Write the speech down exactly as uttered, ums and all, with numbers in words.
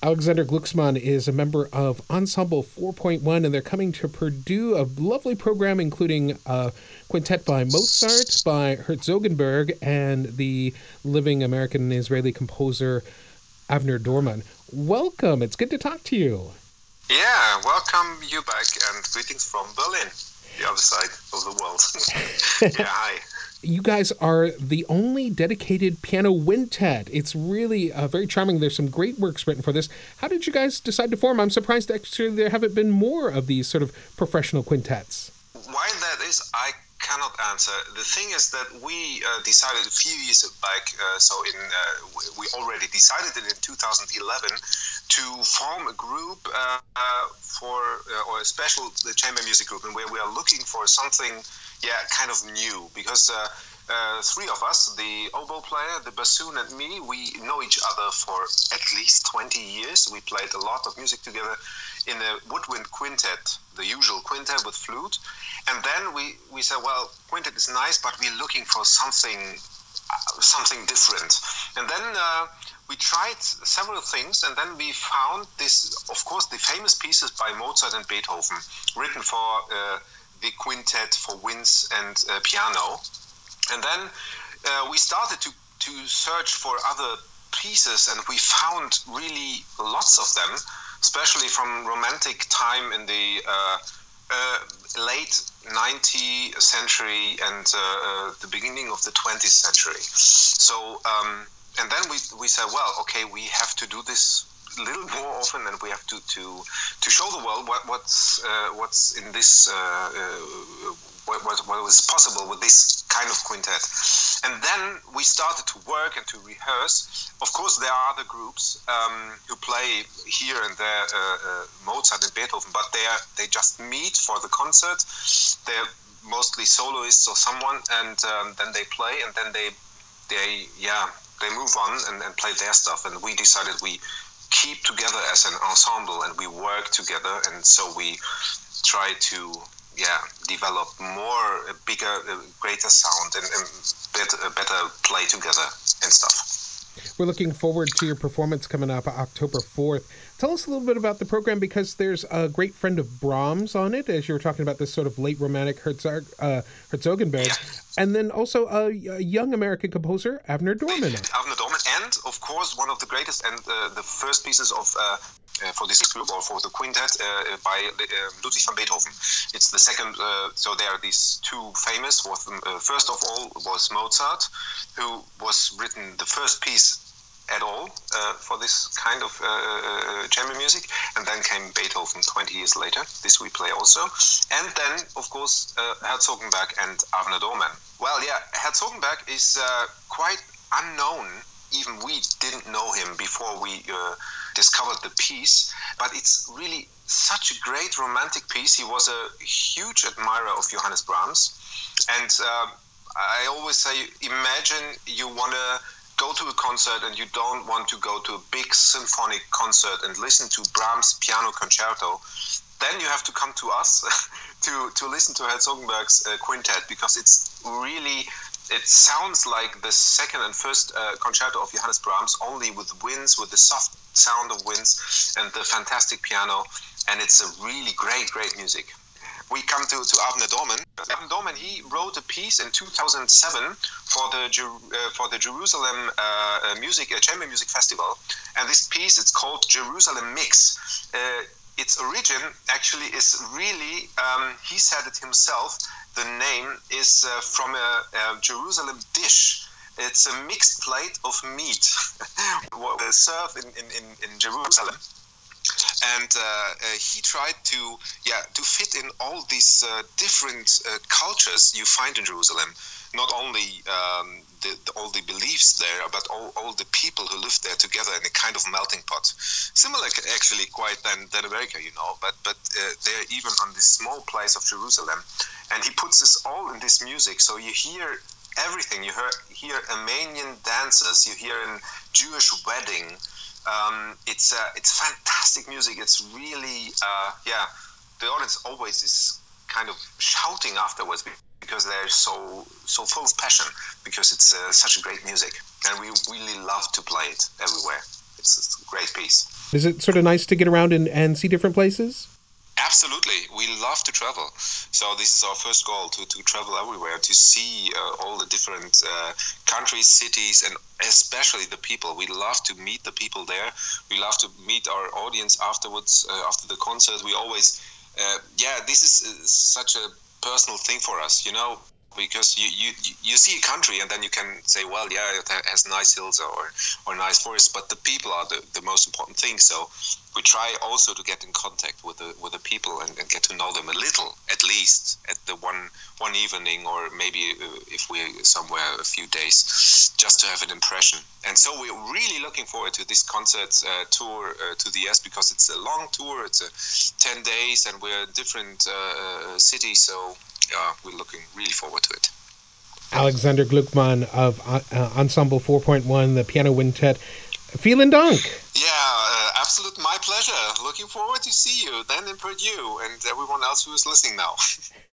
Alexander Glucksmann is a member of Ensemble four point one, and they're coming to Purdue, a lovely program including a quintet by Mozart, by Herzogenberg, and the living American-Israeli composer Avner Dorman. Welcome. It's good to talk to you. Yeah, welcome you back, and greetings from Berlin, the other side of the world. Yeah, hi. You guys are the only dedicated piano quintet. It's really uh, very charming. There's some great works written for this. How did you guys decide to form? I'm surprised actually there haven't been more of these sort of professional quintets. Why that is, I cannot answer. The thing is that we uh, decided a few years back, uh, so in uh, we already decided it in two thousand eleven to form a group uh, uh, for, uh, or a special chamber music group, and where we are looking for something Yeah, kind of new, because uh, uh, three of us, the oboe player, the bassoon, and me, we know each other for at least twenty years. We played a lot of music together in a woodwind quintet, the usual quintet with flute. And then we, we said, well, quintet is nice, but we're looking for something uh, something different. And then uh, we tried several things, and then we found this, of course, the famous pieces by Mozart and Beethoven, written for Uh, the quintet for winds and uh, piano. And then uh, we started to, to search for other pieces, and we found really lots of them, especially from romantic time in the uh, uh, late nineteenth century and uh, uh, the beginning of the twentieth century. So, um, and then we, we said, well, okay, we have to do this a little more often, and we have to to, to show the world what, what's uh, what's in this uh, uh, what, what what is possible with this kind of quintet. And then we started to work and to rehearse. Of course, there are other groups um, who play here and there uh, uh, Mozart and Beethoven, but they are, they just meet for the concert. They're mostly soloists or someone, and um, then they play, and then they they yeah they move on and, and play their stuff. And we decided we keep together as an ensemble, and we work together, and so we try to yeah develop more a bigger a greater sound and, and better, better play together and stuff. We're looking forward to your performance coming up October fourth. Tell us a little bit about the program, because there's a great friend of Brahms on it, as you were talking about this sort of late romantic Herzog, uh, Herzogenberg, yeah. And then also a, a young American composer, Avner Dorman. Avner Dorman, and of course one of the greatest and uh, the first pieces of uh, uh, for this group or for the quintet uh, by uh, Ludwig van Beethoven. It's the second. Uh, so there are these two famous. Was, uh, first of all was Mozart, who was written the first piece at all uh, for this kind of uh, chamber music, and then came Beethoven twenty years later. This we play also, and then of course uh, Herzogenberg and Avner Dorman. Well, yeah, Herzogenberg is uh, quite unknown. Even we didn't know him before we uh, discovered the piece, but it's really such a great romantic piece. He was a huge admirer of Johannes Brahms, and uh, I always say, imagine you want to go to a concert and you don't want to go to a big symphonic concert and listen to Brahms' piano concerto, then you have to come to us to, to listen to Herzogenberg's uh, quintet, because it's really, it sounds like the second and first uh, concerto of Johannes Brahms, only with winds, with the soft sound of winds and the fantastic piano, and it's a really great, great music. We come to, to Avner Dorman. Avner Dorman, he wrote a piece in two thousand seven for the uh, for the Jerusalem uh, music uh, chamber music festival, and this piece, it's called Jerusalem Mix. Uh, its origin actually is really, um, he said it himself, the name is uh, from a, a Jerusalem dish. It's a mixed plate of meat served in, in, in, in Jerusalem. And uh, uh, he tried to, yeah, to fit in all these uh, different uh, cultures you find in Jerusalem. Not only um, the, the, all the beliefs there, but all, all the people who live there together in a kind of melting pot. Similar, actually, quite than, than America, you know. But but uh, they're even on this small place of Jerusalem, and he puts this all in this music. So you hear everything. You hear, hear Armenian dances. You hear a Jewish wedding. Um, it's uh, it's fantastic music. It's really uh, yeah. The audience always is kind of shouting afterwards because they're so so full of passion, because it's uh, such a great music, and we really love to play it everywhere. It's, it's a great piece. Is it sort of nice to get around and, and see different places? Absolutely. We love to travel. So this is our first goal, to, to travel everywhere, to see uh, all the different uh, countries, cities, and especially the people. We love to meet the people there. We love to meet our audience afterwards, uh, after the concert. We always, uh, yeah, this is uh, such a personal thing for us, you know, because you, you you see a country and then you can say, well, yeah, it has nice hills or or nice forests, but the people are the, the most important thing. So we try also to get in contact with the with the people and, and get to know them a little, at least at the one one evening, or maybe uh, if we're somewhere a few days, just to have an impression. And so we're really looking forward to this concert uh, tour uh, to the U S, because it's a long tour. It's a ten days, and we're in different uh, cities. So yeah, we're looking really forward to it. Alexander Gluckman of uh, Ensemble four point one, the piano quintet. Vielen Dank. Yeah, uh, absolute my pleasure. Looking forward to see you then in Purdue, and everyone else who is listening now.